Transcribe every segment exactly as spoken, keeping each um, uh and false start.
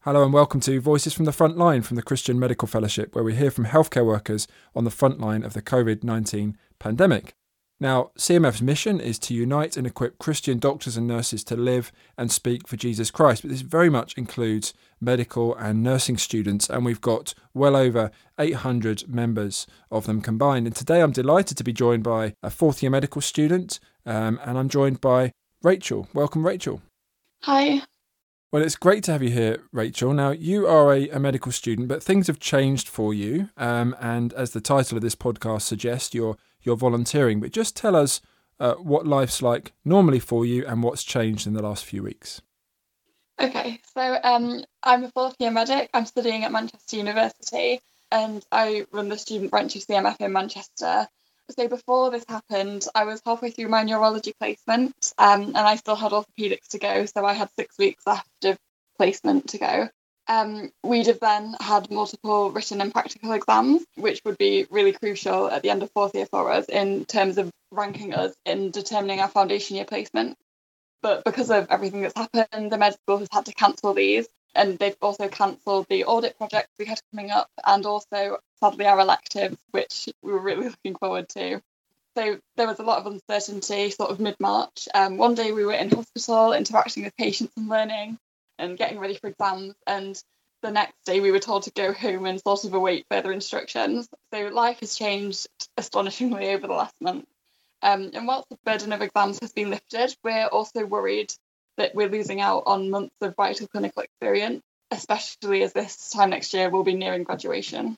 Hello and welcome to Voices from the Front Line from the Christian Medical Fellowship, where we hear from healthcare workers on the front line of the covid nineteen pandemic. Now, C M F's mission is to unite and equip Christian doctors and nurses to live and speak for Jesus Christ, but this very much includes medical and nursing students, and we've got well over eight hundred members of them combined. And today I'm delighted to be joined by a fourth year medical student, um, and I'm joined by Rachel. Welcome, Rachel. Hi. Well, it's great to have you here, Rachel. Now, you are a, a medical student, but things have changed for you. Um, and as the title of this podcast suggests, you're you're volunteering. But just tell us uh, what life's like normally for you and what's changed in the last few weeks. Okay, so um, I'm a fourth year medic. I'm studying at Manchester University and I run the student branch of C M F in Manchester. So before this happened, I was halfway through my neurology placement um, and I still had orthopaedics to go. So I had six weeks left of placement to go. Um, we'd have then had multiple written and practical exams, which would be really crucial at the end of fourth year for us in terms of ranking us in determining our foundation year placement. But because of everything that's happened, the med school has had to cancel these. And they've also cancelled the audit project we had coming up and also, sadly, our electives, which we were really looking forward to. So there was a lot of uncertainty sort of mid-March. Um, one day we were in hospital interacting with patients and learning and getting ready for exams. And the next day we were told to go home and sort of await further instructions. So life has changed astonishingly over the last month. Um, and whilst the burden of exams has been lifted, we're also worried that we're losing out on months of vital clinical experience, especially as this time next year we'll be nearing graduation.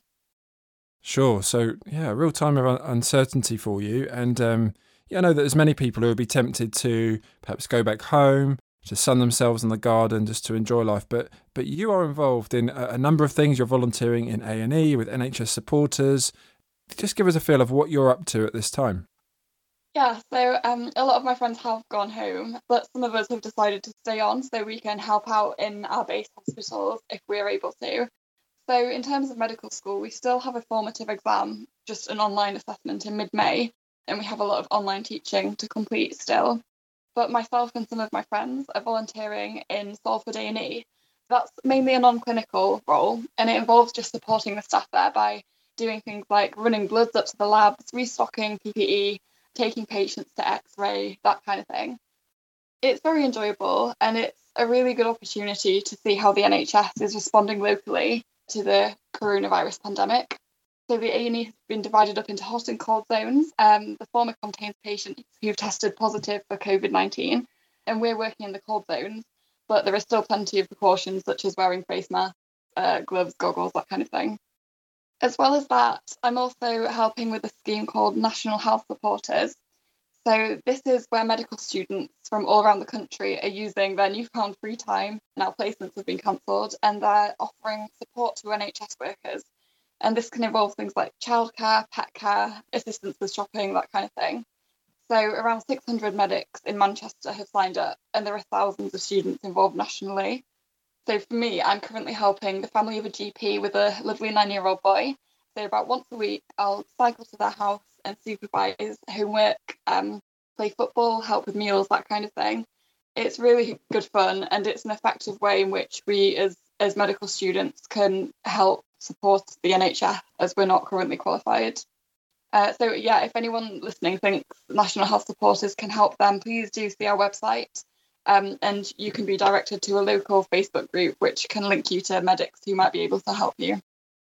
Sure. So, yeah, a real time of un- uncertainty for you. And um, yeah, I know that there's many people who would be tempted to perhaps go back home, to sun themselves in the garden, just to enjoy life. But but you are involved in a, a number of things. You're volunteering in A and E with N H S supporters. Just give us a feel of what you're up to at this time. Yeah, so um, a lot of my friends have gone home, but some of us have decided to stay on so we can help out in our base hospitals if we're able to. So in terms of medical school, we still have a formative exam, just an online assessment in mid-May, and we have a lot of online teaching to complete still. But myself and some of my friends are volunteering in Salford A and E. That's mainly a non-clinical role, and it involves just supporting the staff there by doing things like running bloods up to the labs, restocking P P E, taking patients to X-ray, that kind of thing. It's very enjoyable and it's a really good opportunity to see how the N H S is responding locally to the coronavirus pandemic. So the A and E has been divided up into hot and cold zones. Um, the former contains patients who've tested positive for covid nineteen and we're working in the cold zones, but there are still plenty of precautions such as wearing face masks, uh, gloves, goggles, that kind of thing. As well as that, I'm also helping with a scheme called National Health Supporters. So this is where medical students from all around the country are using their newfound free time. Now placements have been cancelled and they're offering support to N H S workers. And this can involve things like childcare, pet care, assistance with shopping, that kind of thing. So around six hundred medics in Manchester have signed up and there are thousands of students involved nationally. So for me, I'm currently helping the family of a G P with a lovely nine-year-old boy. So about once a week, I'll cycle to their house and supervise homework, um, play football, help with meals, that kind of thing. It's really good fun and it's an effective way in which we as, as medical students can help support the N H S as we're not currently qualified. Uh, so yeah, if anyone listening thinks National Health Supporters can help them, please do see our website. Um, and you can be directed to a local Facebook group which can link you to medics who might be able to help you.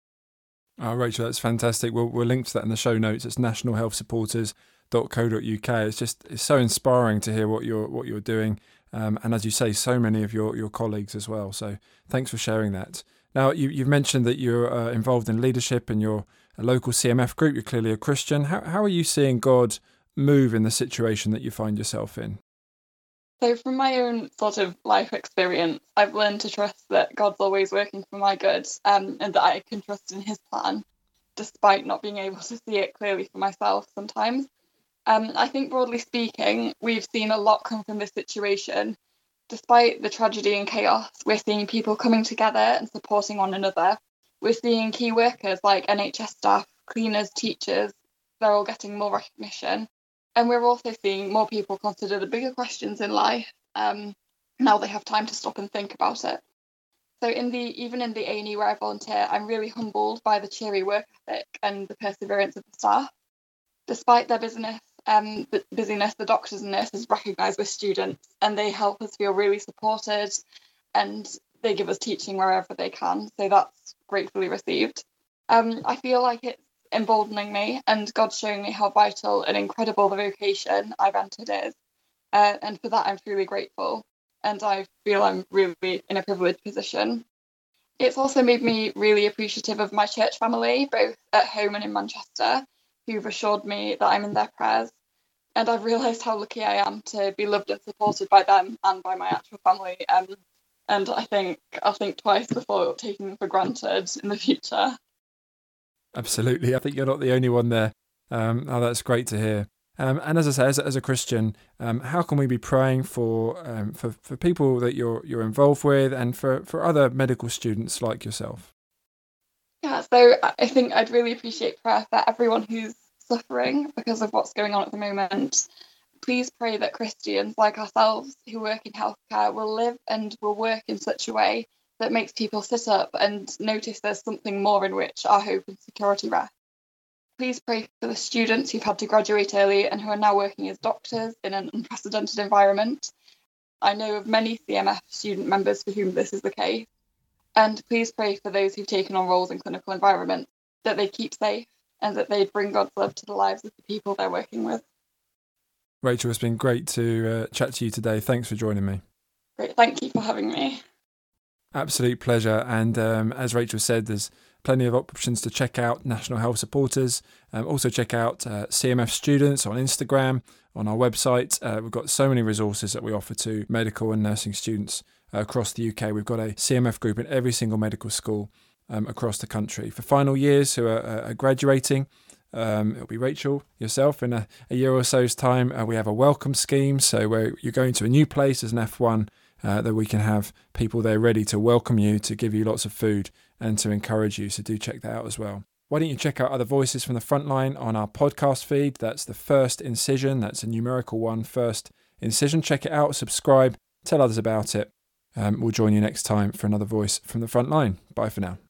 Oh, Rachel, that's fantastic. We'll, we'll link to that in the show notes. It's national health supporters dot co dot uk. It's just it's so inspiring to hear what you're what you're doing. Um, and as you say, so many of your, your colleagues as well. So thanks for sharing that. Now, you, you've mentioned that you're uh, involved in leadership and you're a local C M F group. You're clearly a Christian. How, how are you seeing God move in the situation that you find yourself in? So from my own sort of life experience, I've learned to trust that God's always working for my good, um, and that I can trust in his plan, despite not being able to see it clearly for myself sometimes. Um, I think broadly speaking, we've seen a lot come from this situation. Despite the tragedy and chaos, we're seeing people coming together and supporting one another. We're seeing key workers like N H S staff, cleaners, teachers, they're all getting more recognition. And we're also seeing more people consider the bigger questions in life. Um, now they have time to stop and think about it. So in the even in the A and E where I volunteer, I'm really humbled by the cheery work ethic and the perseverance of the staff. Despite their business, um, the busyness, the doctors and nurses recognise we're students, and they help us feel really supported, and they give us teaching wherever they can. So that's gratefully received. Um, I feel like it's emboldening me, and God's showing me how vital and incredible the vocation I've entered is. Uh, and for that, I'm truly grateful. And I feel I'm really in a privileged position. It's also made me really appreciative of my church family, both at home and in Manchester, who've assured me that I'm in their prayers. And I've realised how lucky I am to be loved and supported by them and by my actual family. Um, and I think I'll think twice before taking them for granted in the future. Absolutely. I think you're not the only one there. Um, oh, that's great to hear. Um, and as I say, as, as a Christian, um, how can we be praying for um, for for people that you're you're involved with, and for, for other medical students like yourself? Yeah, so I think I'd really appreciate prayer for everyone who's suffering because of what's going on at the moment. Please pray that Christians like ourselves who work in healthcare will live and will work in such a way that makes people sit up and notice there's something more in which our hope and security rest. Please pray for the students who've had to graduate early and who are now working as doctors in an unprecedented environment. I know of many C M F student members for whom this is the case. And please pray for those who've taken on roles in clinical environments, that they keep safe and that they bring God's love to the lives of the people they're working with. Rachel, it's been great to uh, chat to you today. Thanks for joining me. Great, thank you for having me. Absolute pleasure. And um, as Rachel said, there's plenty of options to check out National Health Supporters. Um, also check out uh, C M F Students on Instagram, on our website. Uh, we've got so many resources that we offer to medical and nursing students uh, across the U K. We've got a C M F group in every single medical school um, across the country. For final years who are, are graduating, um, it'll be Rachel, yourself, in a, a year or so's time. Uh, we have a welcome scheme. So where you're going to a new place as an F one, uh, that we can have people there ready to welcome you, to give you lots of food and to encourage you. So do check that out as well. Why don't you check out other voices from the frontline on our podcast feed? That's the First Incision. That's a numerical one, First Incision. Check it out, subscribe, tell others about it. Um, we'll join you next time for another voice from the frontline. Bye for now.